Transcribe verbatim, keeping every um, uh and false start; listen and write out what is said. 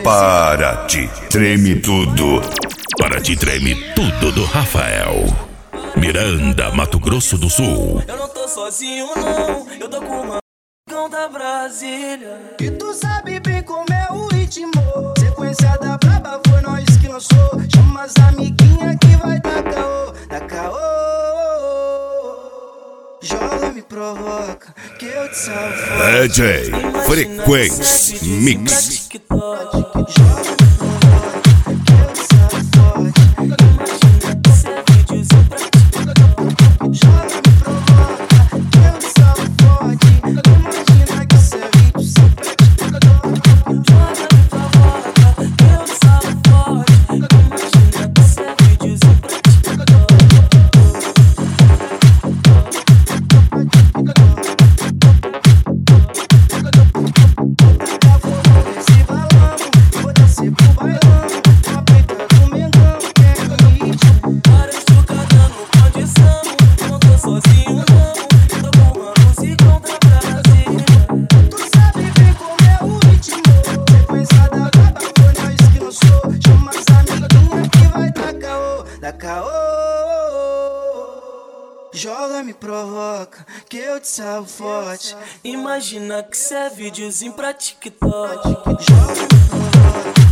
Paraty, treme tudo. Paraty treme tudo do Rafael. Miranda, Mato Grosso do Sul. Eu não tô sozinho não, eu tô com uma c*** da Brasília. E tu sabe bem como é o ritmo. Sequência da braba foi nós que lançou. Chama as amiguinhas que vai dar caô, dar caô. Joga, me provoca, que eu te salvo. D J Frequência Mix. Joga, me provoca, que eu te salvo forte. Imagina que cê é videozinho pra TikTok. Joga, me provoca.